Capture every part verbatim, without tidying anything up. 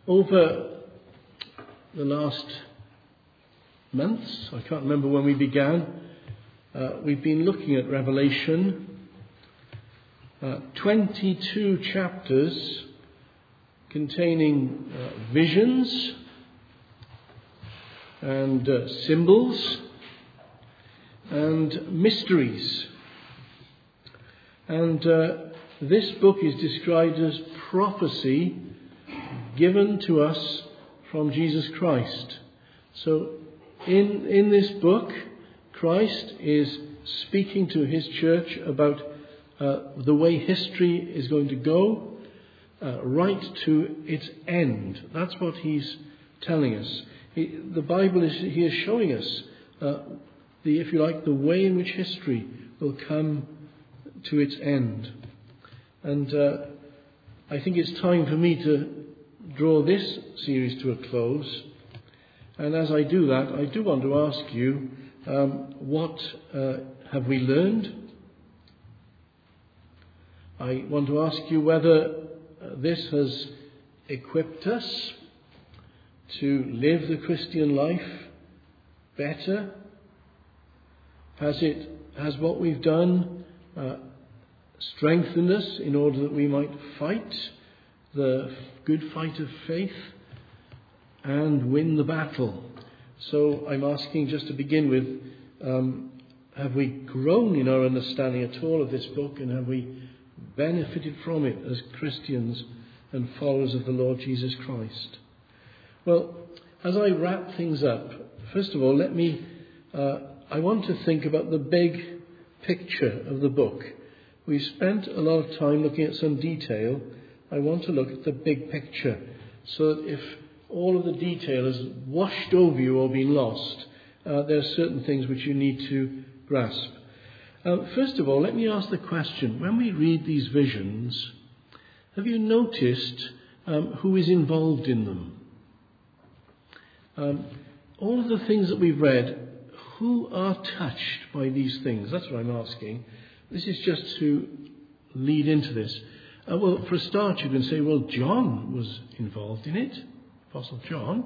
Over the last months, I can't remember when we began, uh, we've been looking at Revelation, uh, twenty-two chapters containing uh, visions and uh, symbols and mysteries. And uh, this book is described as prophecy given to us from Jesus Christ. So in, in this book, Christ is speaking to his church about uh, the way history is going to go uh, right to its end. That's what he's telling us. He, the Bible is he is showing us uh, the, if you like, the way in which history will come to its end. And uh, I think it's time for me to draw this series to a close. And as I do that, I do want to ask you, um, what uh, have we learned? I want to ask you whether uh, this has equipped us to live the Christian life better. Has it, has what we've done uh, strengthened us in order that we might fight the good fight of faith and win the battle? So I'm asking, just to begin with, um, have we grown in our understanding at all of this book, and have we benefited from it as Christians and followers of the Lord Jesus Christ? Well, as I wrap things up, first of all, let me, uh, I want to think about the big picture of the book. We've spent a lot of time looking at some detail. I want to look at the big picture, so that if all of the detail has washed over you or been lost, uh, there are certain things which you need to grasp. Uh, first of all, let me ask the question, when we read these visions, have you noticed um, who is involved in them? Um, all of the things that we've read, who are touched by these things? That's what I'm asking. This is just to lead into this. Uh, well, for a start, you can say, well, John was involved in it, Apostle John.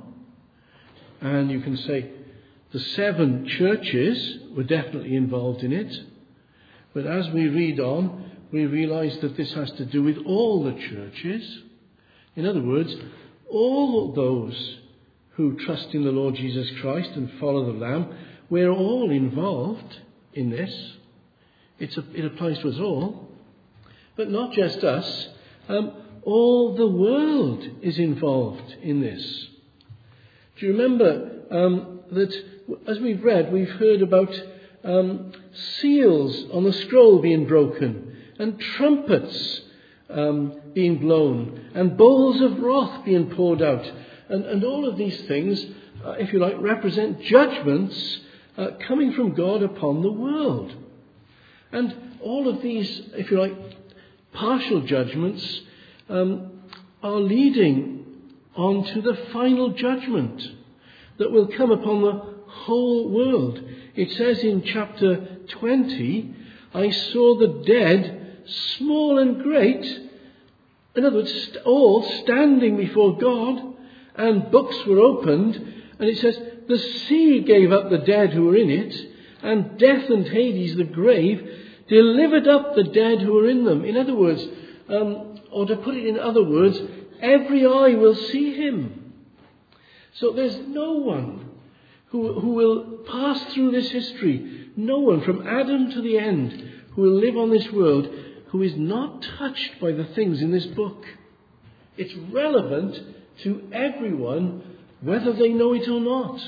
And you can say the seven churches were definitely involved in it. But as we read on, we realize that this has to do with all the churches. In other words, all those who trust in the Lord Jesus Christ and follow the Lamb, we're all involved in this. It's a, it applies to us all. But not just us. Um, all the world is involved in this. Do you remember um, that as we've read, we've heard about um, seals on the scroll being broken, and trumpets um, being blown, and bowls of wrath being poured out. And, and all of these things, uh, if you like, represent judgments uh, coming from God upon the world. And all of these, if you like, partial judgments um, are leading on to the final judgment that will come upon the whole world. It says in chapter twenty, I saw the dead, small and great, in other words, all standing before God, and books were opened, and it says, the sea gave up the dead who were in it, and death and Hades, the grave, delivered up the dead who were in them. In other words, um, or to put it in other words, every eye will see him. So there's no one who, who will pass through this history, no one from Adam to the end who will live on this world who is not touched by the things in this book. It's relevant to everyone, whether they know it or not.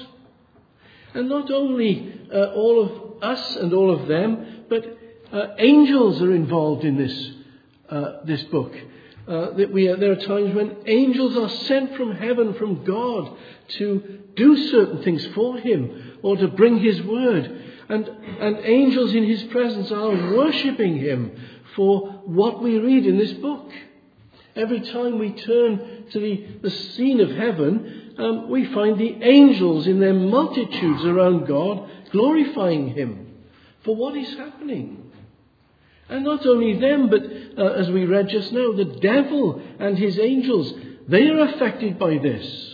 And not only uh, all of us and all of them, but uh, angels are involved in this uh, this book. Uh, that we are, there are times when angels are sent from heaven, from God, to do certain things for him or to bring his word. And, and angels in his presence are worshipping him for what we read in this book. Every time we turn to the, the scene of heaven, um, we find the angels in their multitudes around God glorifying him for what is happening. And not only them, but uh, as we read just now, the devil and his angels, they are affected by this.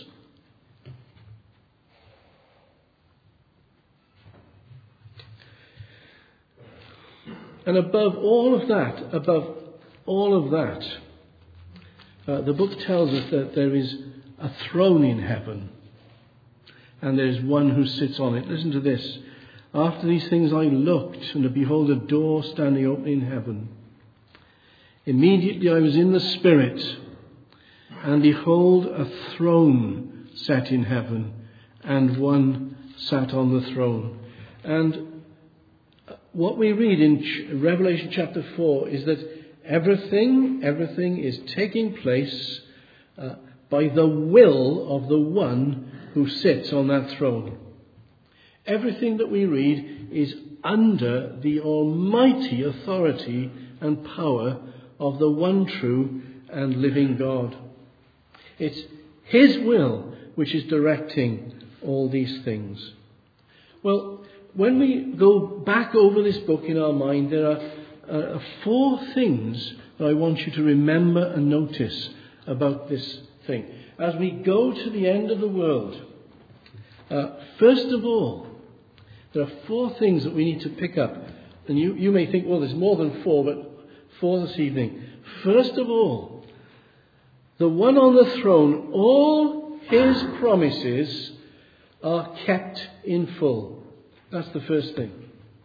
And above all of that, above all of that, uh, the book tells us that there is a throne in heaven, and there is one who sits on it. Listen to this. After these things I looked, and behold, a door standing open in heaven. Immediately I was in the Spirit, and behold, a throne sat in heaven, and one sat on the throne. And what we read in Revelation chapter four is that everything, everything is taking place uh, by the will of the one who sits on that throne. Everything that we read is under the almighty authority and power of the one true and living God. It's His will which is directing all these things. Well, when we go back over this book in our mind, there are uh, four things that I want you to remember and notice about this thing. As we go to the end of the world, uh, first of all, there are four things that we need to pick up. And you, you may think, well, there's more than four, but four this evening. First of all, the one on the throne, all his promises are kept in full. That's the first thing.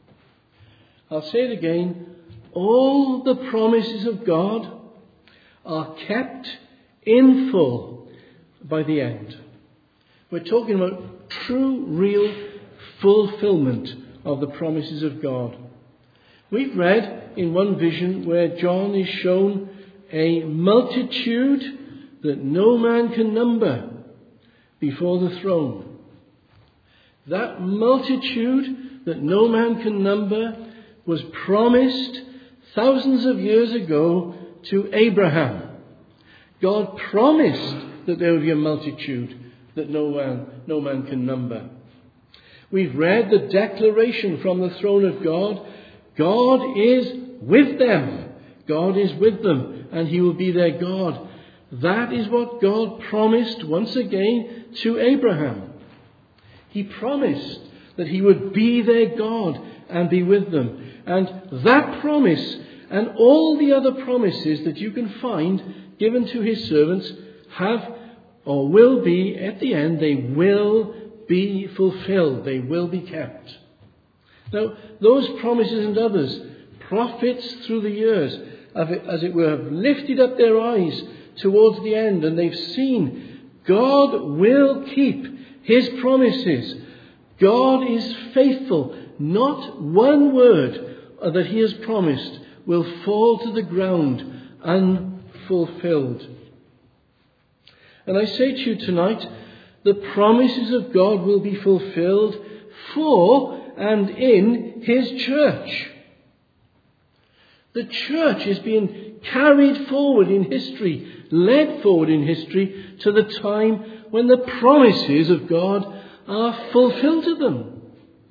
I'll say it again. All the promises of God are kept in full by the end. We're talking about true, real fulfillment of the promises of God. We've read in one vision where John is shown a multitude that no man can number before the throne. That multitude that no man can number was promised thousands of years ago to Abraham. God promised that there would be a multitude that no man, no man can number. We've read the declaration from the throne of God. God is with them. God is with them, and He will be their God. That is what God promised once again to Abraham. He promised that He would be their God and be with them. And that promise and all the other promises that you can find given to His servants have or will be, at the end, they will be fulfilled. They will be kept. Now, those promises and others, prophets through the years, as it were, have lifted up their eyes towards the end, and they've seen God will keep His promises. God is faithful. Not one word that He has promised will fall to the ground unfulfilled. And I say to you tonight, the promises of God will be fulfilled for and in His church. The church is being carried forward in history, led forward in history to the time when the promises of God are fulfilled to them.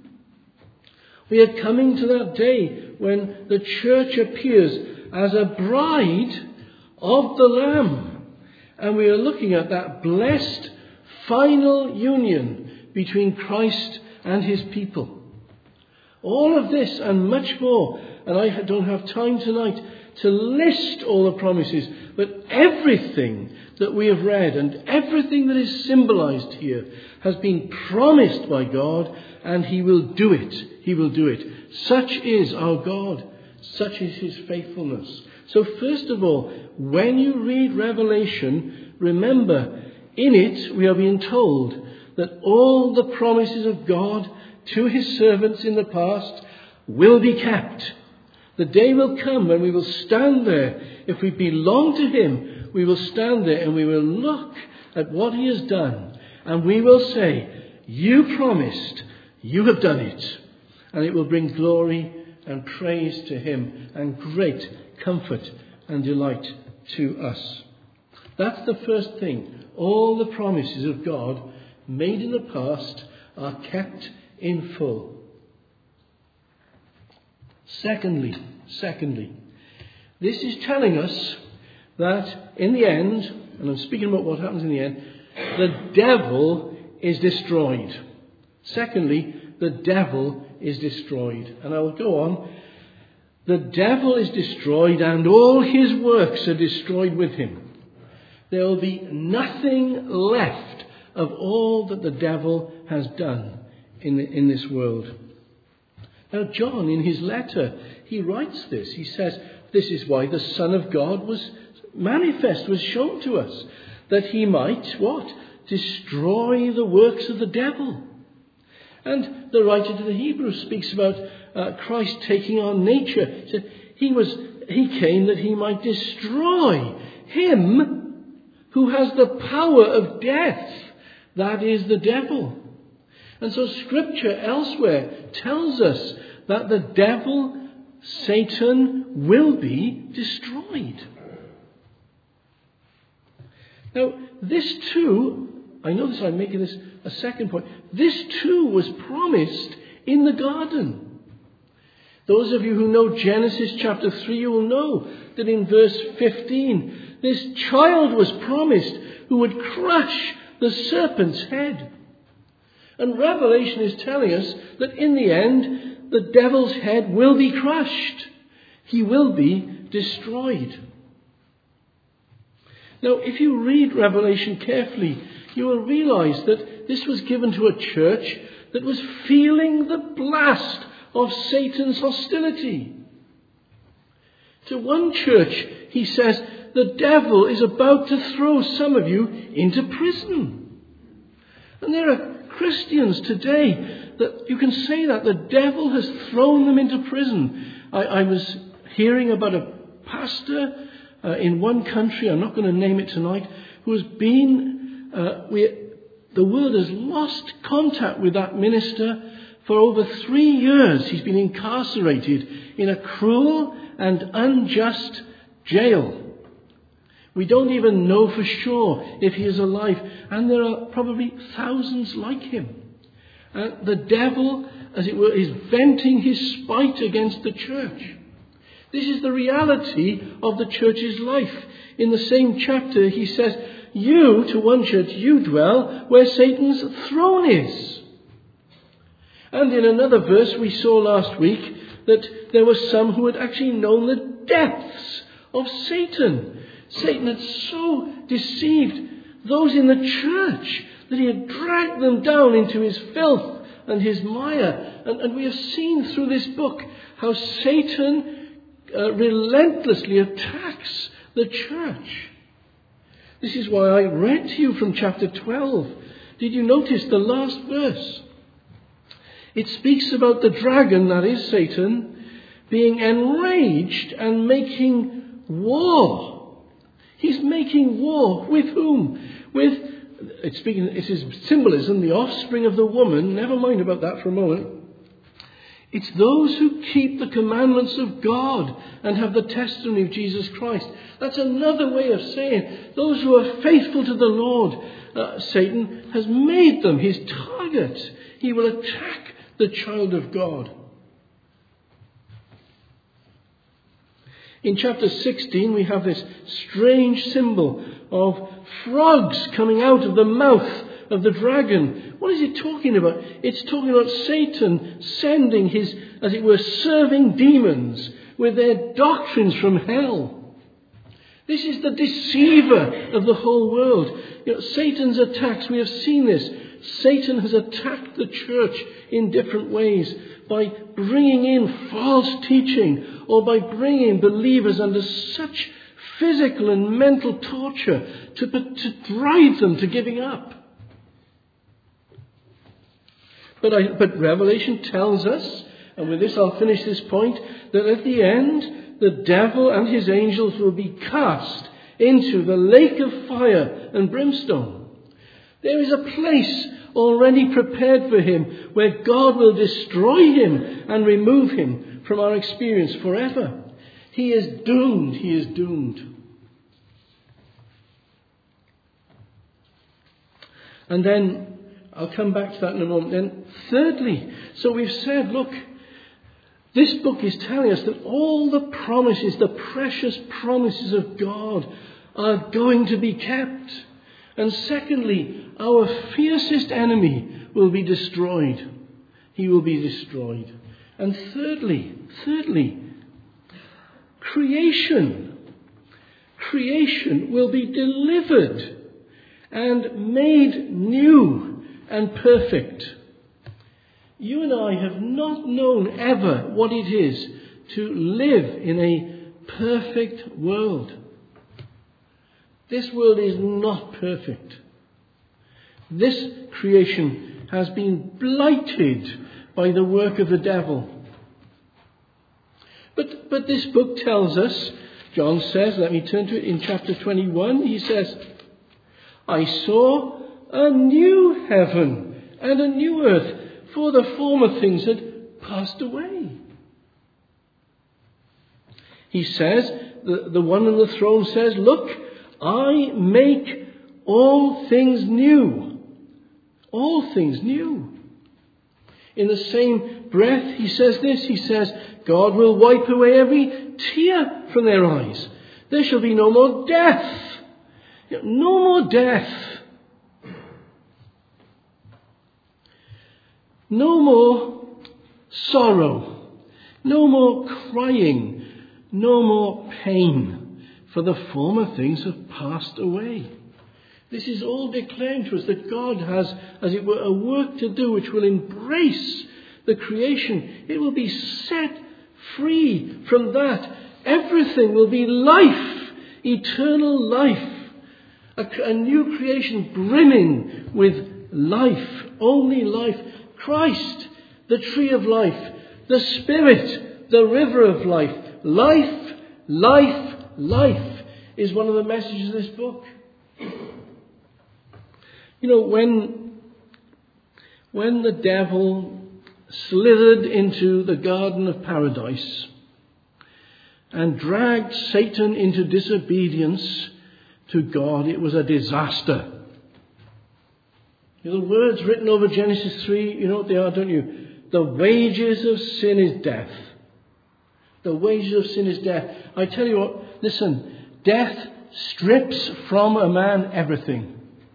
We are coming to that day when the church appears as a bride of the Lamb. And we are looking at that blessed final union between Christ and His people. All of this and much more, and I don't have time tonight to list all the promises, but everything that we have read and everything that is symbolized here has been promised by God, and He will do it. He will do it. Such is our God. Such is His faithfulness. So first of all, when you read Revelation, remember, in it we are being told that all the promises of God to His servants in the past will be kept. The day will come when we will stand there. If we belong to Him, we will stand there and we will look at what He has done. And we will say, you promised, you have done it. And it will bring glory and praise to Him and great comfort and delight to us. That's the first thing. All the promises of God made in the past are kept in full. Secondly, secondly, this is telling us that in the end, and I'm speaking about what happens in the end, the devil is destroyed. Secondly, the devil is destroyed. And I will go on. The devil is destroyed and all his works are destroyed with him. There will be nothing left of all that the devil has done in, the, in this world. Now, John, in his letter, he writes this. He says, this is why the Son of God was manifest, was shown to us, that he might, what? Destroy the works of the devil. And the writer to the Hebrews speaks about uh, Christ taking on nature. He said, he, was, he came that he might destroy him who has the power of death, that is the devil. And so Scripture elsewhere tells us that the devil, Satan, will be destroyed. Now, this too, I notice I'm making this a second point, this too was promised in the garden. Those of you who know Genesis chapter three, you will know that in verse fifteen, this child was promised who would crush the serpent's head. And Revelation is telling us that in the end, the devil's head will be crushed. He will be destroyed. Now, if you read Revelation carefully, you will realize that this was given to a church that was feeling the blast of Satan's hostility. To one church, he says, the devil is about to throw some of you into prison. And there are Christians today that you can say that the devil has thrown them into prison. I, I was hearing about a pastor uh, in one country, I'm not going to name it tonight, who has been, uh, we, the world has lost contact with that minister for over three years. He's been incarcerated in a cruel and unjust jail. We don't even know for sure if he is alive. And there are probably thousands like him. Uh, the devil, as it were, is venting his spite against the church. This is the reality of the church's life. In the same chapter, he says, you, to one church, you dwell where Satan's throne is. And in another verse we saw last week that there were some who had actually known the depths of Satan. Satan had so deceived those in the church that he had dragged them down into his filth and his mire. And, and we have seen through this book how Satan uh, relentlessly attacks the church. This is why I read to you from chapter twelve. Did you notice the last verse? It speaks about the dragon, that is Satan, being enraged and making war. He's making war with whom? With, it's speaking, it is symbolism, the offspring of the woman. Never mind about that for a moment. It's those who keep the commandments of God and have the testimony of Jesus Christ. That's another way of saying those who are faithful to the Lord. Uh, Satan has made them his target. He will attack the child of God. In chapter sixteen, we have this strange symbol of frogs coming out of the mouth of the dragon. What is it talking about? It's talking about Satan sending his, as it were, serving demons with their doctrines from hell. This is the deceiver of the whole world. You know, Satan's attacks, we have seen this. Satan has attacked the church in different ways by bringing in false teaching or by bringing believers under such physical and mental torture to, to drive them to giving up. But, I, but Revelation tells us, and with this I'll finish this point, that at the end the devil and his angels will be cast into the lake of fire and brimstone. There is a place already prepared for him where God will destroy him and remove him from our experience forever. He is doomed. He is doomed. And then, I'll come back to that in a moment. Then, thirdly, so we've said, look, this book is telling us that all the promises, the precious promises of God, are going to be kept. And secondly, our fiercest enemy will be destroyed. He will be destroyed. And thirdly, thirdly, creation. Creation will be delivered and made new and perfect. You and I have not known ever what it is to live in a perfect world. This world is not perfect. This creation has been blighted by the work of the devil. But, but this book tells us, John says, let me turn to it in chapter twenty-one, he says, I saw a new heaven and a new earth, for the former things had passed away. He says, the, the one on the throne says, look, I make all things new. All things new. In the same breath, he says this, he says, God will wipe away every tear from their eyes. There shall be no more death. No more death. No more sorrow. No more crying. No more pain. For the former things have passed away. This is all declaring to us that God has, as it were, a work to do which will embrace the creation. It will be set free from that. Everything will be life, eternal life. A, a new creation brimming with life, only life. Christ, the tree of life, the Spirit, the river of life. Life, life, life is one of the messages of this book. You know, when, when the devil slithered into the Garden of Paradise and dragged Satan into disobedience to God, it was a disaster. You know, the words written over Genesis three, you know what they are, don't you? The wages of sin is death. The wages of sin is death. I tell you what, listen, death strips from a man everything.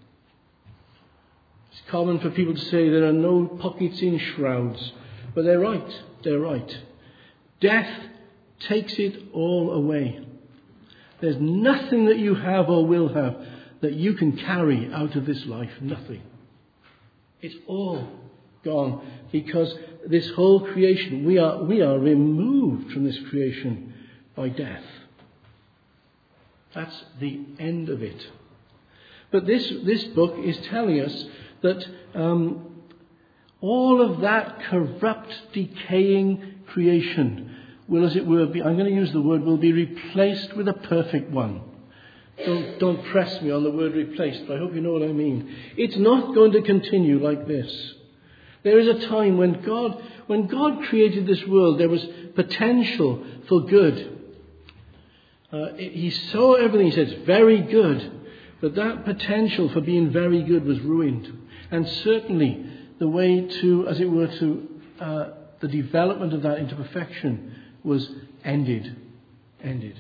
It's common for people to say there are no pockets in shrouds. But they're right. They're right. Death takes it all away. There's nothing that you have or will have that you can carry out of this life. Nothing. It's all gone, because this whole creation, we are, we are removed from this creation by death. That's the end of it. But this, this book is telling us that um, all of that corrupt, decaying creation will, as it were, be, I'm going to use the word, will be replaced with a perfect one. Don't, don't press me on the word replaced, but I hope you know what I mean. It's not going to continue like this. There is a time when God, when God created this world, there was potential for good. Uh, he saw everything, he says, very good. But that potential for being very good was ruined. And certainly the way to, as it were, to uh, the development of that into perfection was ended. Ended.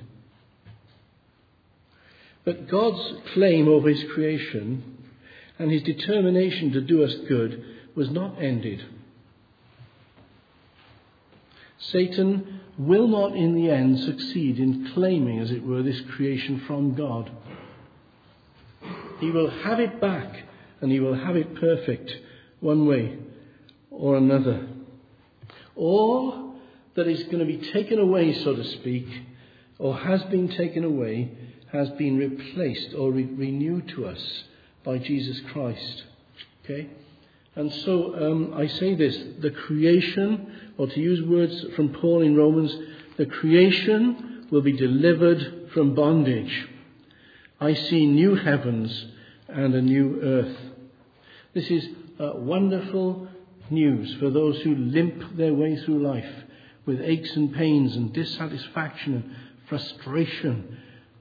But God's claim over his creation and his determination to do us good was not ended. Satan will not in the end succeed in claiming, as it were, this creation from God. He will have it back, and he will have it perfect one way or another. All that is going to be taken away, so to speak, or has been taken away, has been replaced or re- renewed to us by Jesus Christ. Okay? And so um, I say this, the creation, or to use words from Paul in Romans, the creation will be delivered from bondage. I see new heavens and a new earth. This is uh, wonderful news for those who limp their way through life with aches and pains and dissatisfaction and frustration.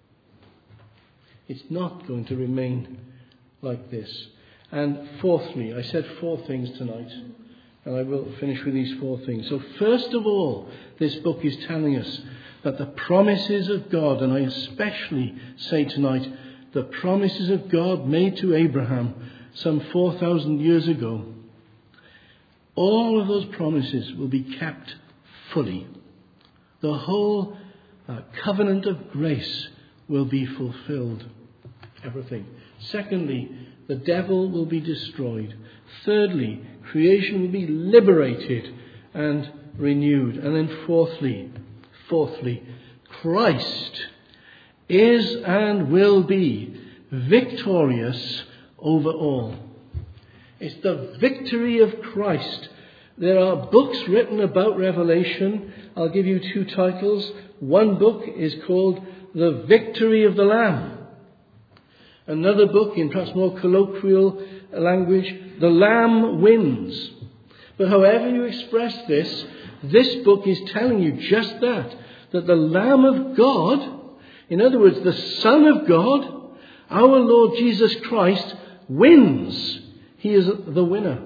It's not going to remain like this. And fourthly, I said four things tonight, and I will finish with these four things. So first of all, this book is telling us that the promises of God, and I especially say tonight, the promises of God made to Abraham some four thousand years ago, all of those promises will be kept fully. The whole uh, covenant of grace will be fulfilled. Everything. Secondly, the devil will be destroyed. Thirdly, creation will be liberated and renewed. And then fourthly, fourthly, Christ is and will be victorious over all. It's the victory of Christ. There are books written about Revelation. I'll give you two titles. One book is called The Victory of the Lamb. Another book, in perhaps more colloquial language, The Lamb Wins. But however you express this, this book is telling you just that, that the Lamb of God, in other words, the Son of God, our Lord Jesus Christ, wins. He is the winner.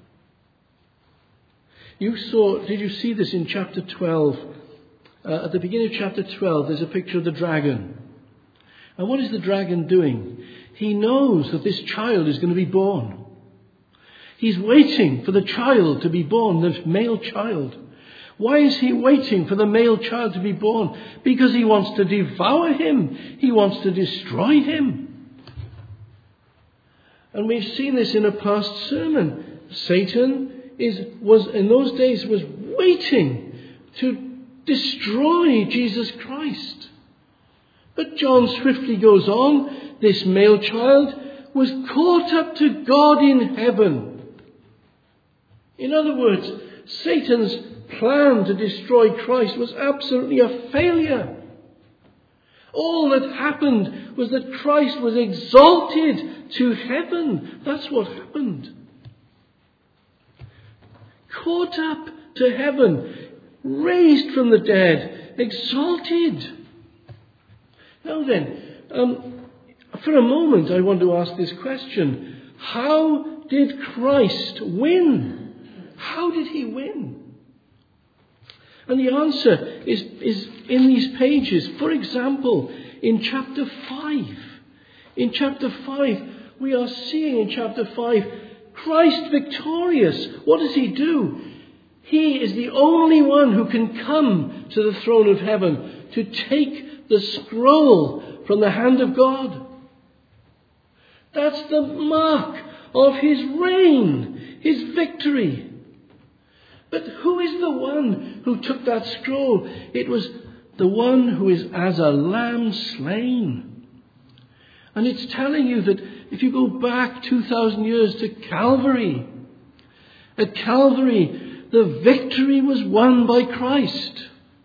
You saw, did you see this in chapter twelve? Uh, at the beginning of chapter twelve, there's a picture of the dragon. And what is the dragon doing? He knows that this child is going to be born. He's waiting for the child to be born, the male child. Why is he waiting for the male child to be born? Because he wants to devour him. He wants to destroy him. And we've seen this in a past sermon. Satan is was in those days was waiting to destroy Jesus Christ. But John swiftly goes on. This male child was caught up to God in heaven. In other words, Satan's plan to destroy Christ was absolutely a failure. All that happened was that Christ was exalted to heaven. That's what happened. Caught up to heaven, raised from the dead, exalted. Now then, um, for a moment I want to ask this question. How did Christ win? How did he win? And the answer is, is in these pages. For example, in chapter five. In chapter five, we are seeing in chapter five, Christ victorious. What does he do? He is the only one who can come to the throne of heaven to take the scroll from the hand of God. That's the mark of his reign, his victory. But who is the one who took that scroll? It was the one who is as a lamb slain. And it's telling you that if you go back two thousand years to Calvary, at Calvary, the victory was won by Christ.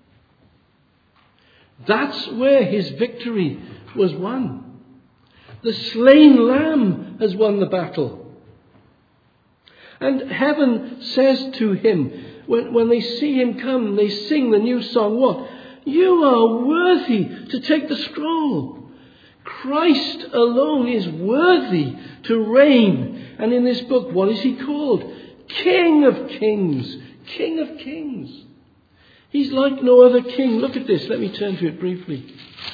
That's where his victory was won. The slain lamb has won the battle. And heaven says to him, when, when they see him come, they sing the new song, what? You are worthy to take the scroll. Christ alone is worthy to reign. And in this book, what is he called? King of Kings. King of Kings. He's like no other king. Look at this. Let me turn to it briefly.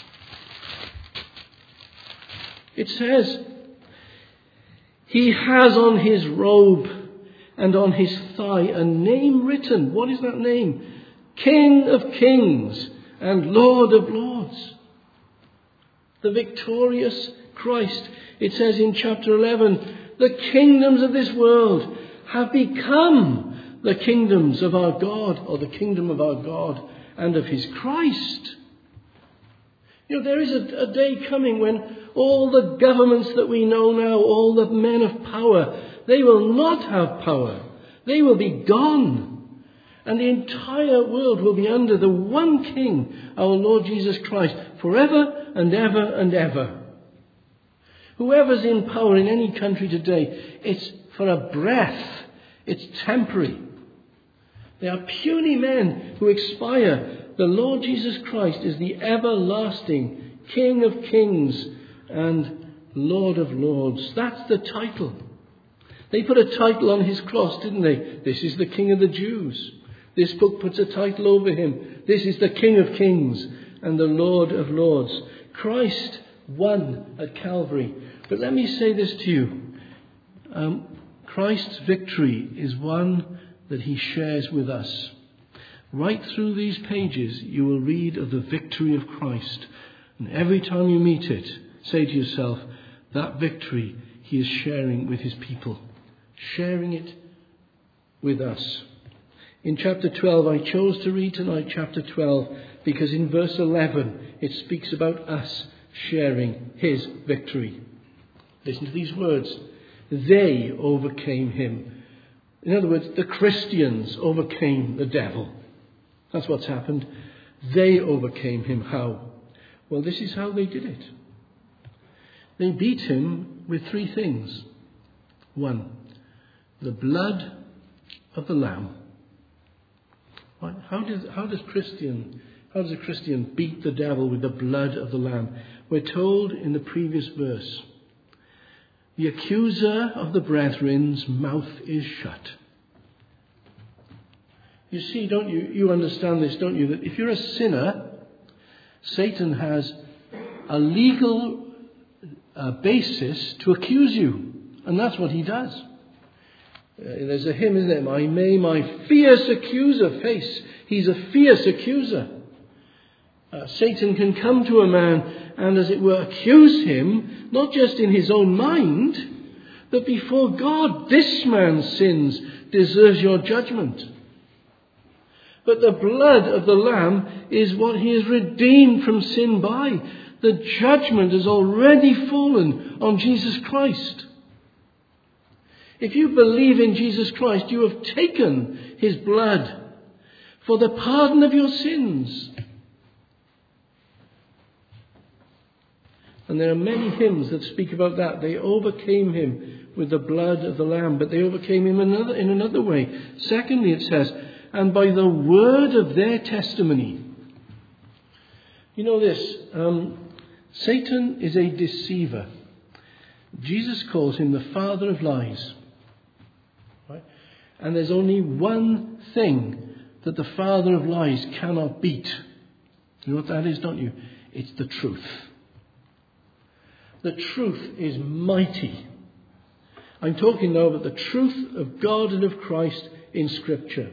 It says, he has on his robe and on his thigh a name written. What is that name? King of Kings and Lord of Lords. The victorious Christ. It says in chapter eleven, the kingdoms of this world have become the kingdoms of our God, or the kingdom of our God and of his Christ. You know, there is a, a day coming when all the governments that we know now, all the men of power, they will not have power. They will be gone. And the entire world will be under the one King, our Lord Jesus Christ, forever and ever and ever. Whoever's in power in any country today, it's for a breath. It's temporary. They are puny men who expire. The Lord Jesus Christ is the everlasting King of Kings and Lord of Lords. That's the title. They put a title on his cross, didn't they? This is the King of the Jews. This book puts a title over him. This is the King of Kings and the Lord of Lords. Christ won at Calvary. But let me say this to you. Um, Christ's victory is one that he shares with us. Right through these pages, you will read of the victory of Christ. And every time you meet it, say to yourself, that victory he is sharing with his people. Sharing it with us. In chapter twelve, I chose to read tonight chapter twelve because in verse eleven it speaks about us sharing his victory. Listen to these words. They overcame him. In other words, the Christians overcame the devil. That's what's happened. They overcame him. How? Well, this is how they did it. They beat him with three things. One, the blood of the Lamb. How does how does Christian how does a Christian beat the devil with the blood of the Lamb? We're told in the previous verse, the accuser of the brethren's mouth is shut. You see, don't you? You understand this, don't you? That if you're a sinner, Satan has a legal uh, basis to accuse you, and that's what he does. Uh, there's a hymn, isn't there? I may my fierce accuser face. He's a fierce accuser. Uh, Satan can come to a man and, as it were, accuse him, not just in his own mind, but before God. This man's sins deserves your judgment. But the blood of the Lamb is what he is redeemed from sin by. The judgment has already fallen on Jesus Christ. If you believe in Jesus Christ, you have taken his blood for the pardon of your sins. And there are many hymns that speak about that. They overcame him with the blood of the Lamb, but they overcame him another, in another way. Secondly, it says, and by the word of their testimony. You know this, um, Satan is a deceiver. Jesus calls him the father of lies. Right? And there's only one thing that the father of lies cannot beat. You know what that is, don't you? It's the truth. The truth is mighty. I'm talking now about the truth of God and of Christ in Scripture.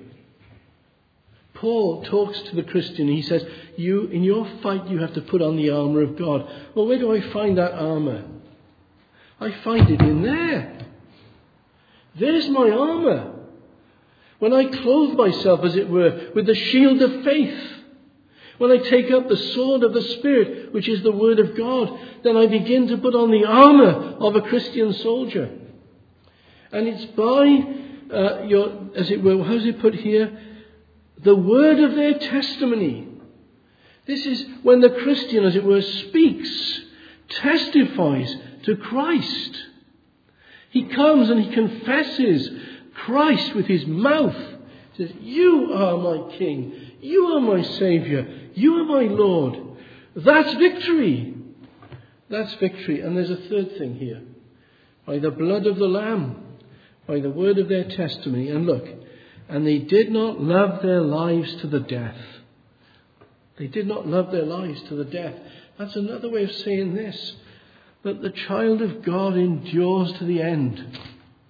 Paul talks to the Christian. He says, "You, in your fight, you have to put on the armour of God." Well, where do I find that armour? I find it in there. There's my armour. When I clothe myself, as it were, with the shield of faith, when I take up the sword of the Spirit, which is the Word of God, then I begin to put on the armour of a Christian soldier. And it's by uh, your, as it were, how's it put here? The word of their testimony. This is when the Christian, as it were, speaks, testifies to Christ. He comes and he confesses Christ with his mouth. He says, "You are my King. You are my Saviour. You are my Lord." That's victory. That's victory. And there's a third thing here. By the blood of the Lamb, by the word of their testimony. And look, and they did not love their lives to the death. They did not love their lives to the death. That's another way of saying this, that the child of God endures to the end.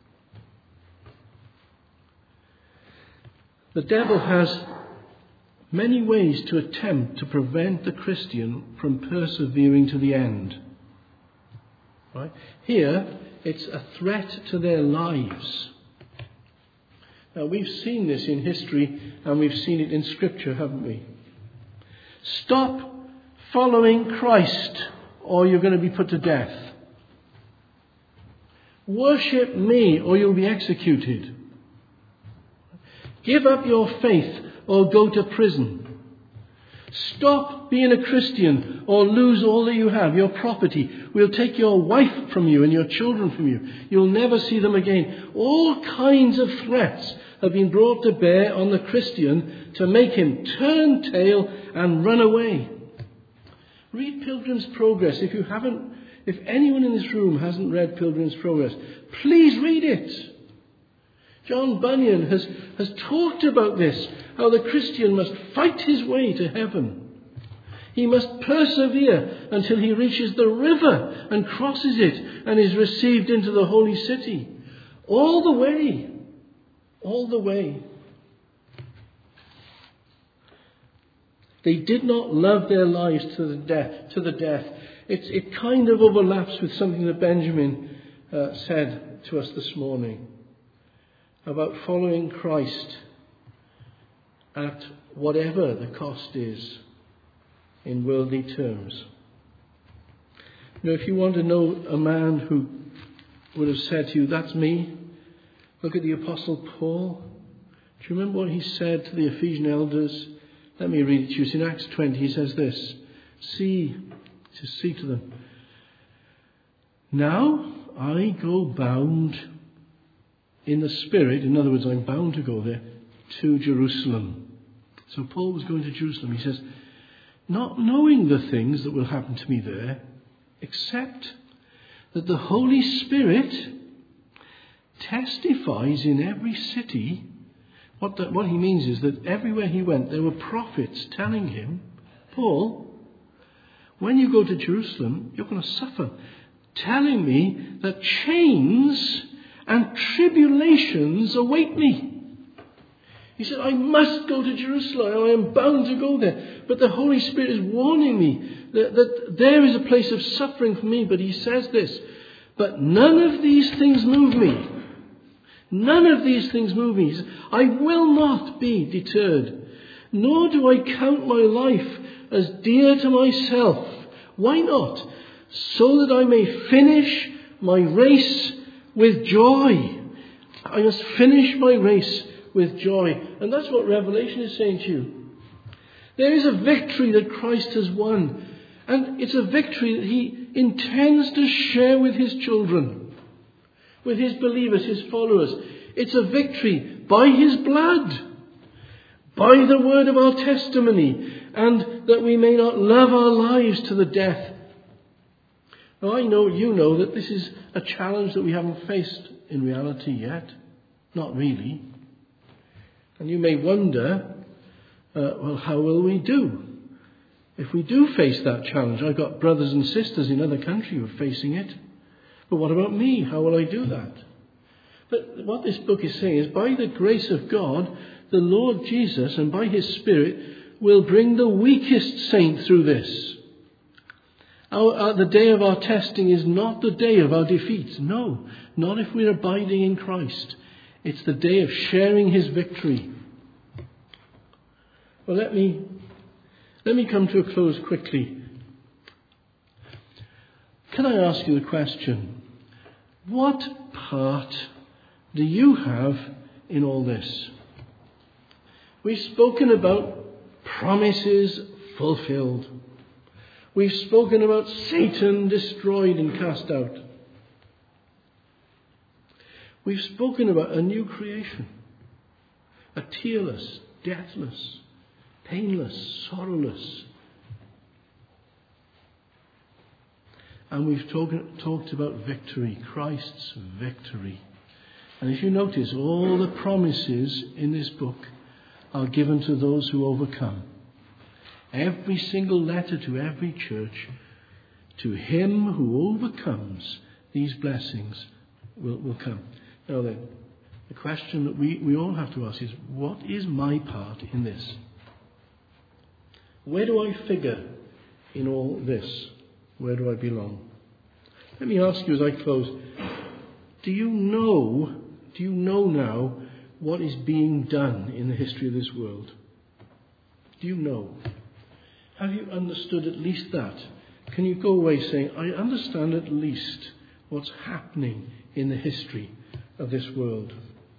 The devil has many ways to attempt to prevent the Christian from persevering to the end. Right? Here, it's a threat to their lives. Now, we've seen this in history and we've seen it in Scripture, haven't we? Stop following Christ or you're going to be put to death. Worship me or you'll be executed. Give up your faith or go to prison. Stop being a Christian or lose all that you have, your property. We'll take your wife from you and your children from you. You'll never see them again. All kinds of threats have been brought to bear on the Christian to make him turn tail and run away. Read Pilgrim's Progress. If you haven't, if anyone in this room hasn't read Pilgrim's Progress, please read it. John Bunyan has, has talked about this, how the Christian must fight his way to heaven. He must persevere until he reaches the river and crosses it and is received into the holy city. All the way. All the way. They did not love their lives to the death. To the death. It's, it kind of overlaps with something that Benjamin uh, said to us this morning about following Christ at whatever the cost is in worldly terms. You know, if you want to know a man who would have said to you, that's me, look at the Apostle Paul. Do you remember what he said to the Ephesian elders? Let me read it to you. It's in Acts twenty. He says this. See, to see to them. Now I go bound in the Spirit. In other words, I'm bound to go there, to Jerusalem. So Paul was going to Jerusalem. He says, not knowing the things that will happen to me there, except that the Holy Spirit testifies in every city. What, the, what he means is that everywhere he went, there were prophets telling him, Paul, when you go to Jerusalem, you're going to suffer. Telling me that chains and tribulations await me. He said, I must go to Jerusalem. I am bound to go there. But the Holy Spirit is warning me that, that there is a place of suffering for me. But he says this, but none of these things move me. None of these things move me. He says, I will not be deterred. Nor do I count my life as dear to myself. Why not? So that I may finish my race with joy. I must finish my race with joy. And that's what Revelation is saying to you. There is a victory that Christ has won. And it's a victory that he intends to share with his children, with his believers, his followers. It's a victory by his blood, by the word of our testimony, and that we may not love our lives to the death. Now I know, you know, that this is a challenge that we haven't faced in reality yet. Not really. And you may wonder, uh, well, how will we do if we do face that challenge? I've got brothers and sisters in other countries who are facing it. But what about me? How will I do that? But what this book is saying is, by the grace of God, the Lord Jesus, and by his Spirit, will bring the weakest saint through this. Our, our, the day of our testing is not the day of our defeat. No, not if we're abiding in Christ. It's the day of sharing his victory. Well, let me, let me come to a close quickly. Can I ask you the question, what part do you have in all this? We've spoken about promises fulfilled. We've spoken about Satan destroyed and cast out. We've spoken about a new creation, a tearless, deathless, painless, sorrowless. And we've talk, talked about victory, Christ's victory. And if you notice, all the promises in this book are given to those who overcome. Every single letter to every church, to him who overcomes, these blessings will, will come. Now then, the question that we, we all have to ask is, what is my part in this? Where do I figure in all this? Where do I belong? Let me ask you as I close, do you know, do you know now what is being done in the history of this world? Do you know? Have you understood at least that? Can you go away saying, I understand at least what's happening in the history of this world?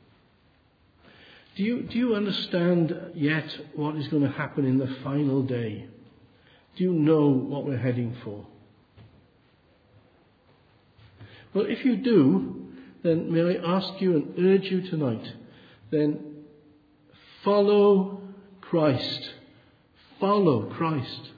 Do you, do you understand yet what is going to happen in the final day? Do you know what we're heading for? Well, if you do, then may I ask you and urge you tonight, then follow Christ. Follow Christ.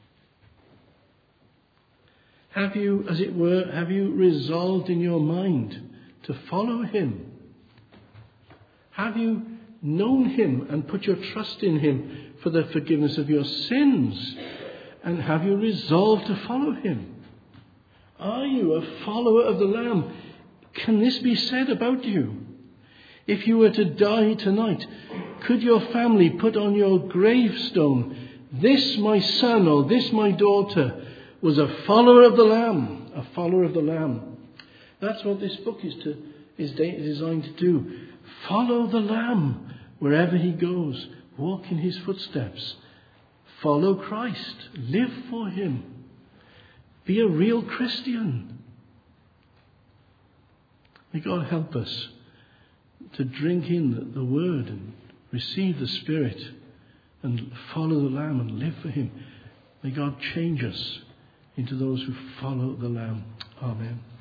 Have you, as it were, have you resolved in your mind to follow him? Have you known him and put your trust in him for the forgiveness of your sins? And have you resolved to follow him? Are you a follower of the Lamb? Can this be said about you? If you were to die tonight, could your family put on your gravestone, "This my son," or "This my daughter was a follower of the Lamb," a follower of the Lamb? That's what this book is to is designed to do. Follow the Lamb wherever he goes. Walk in his footsteps. Follow Christ. Live for him. Be a real Christian. May God help us to drink in the word and receive the Spirit and follow the Lamb and live for him. May God change us into those who follow the Lamb. Amen.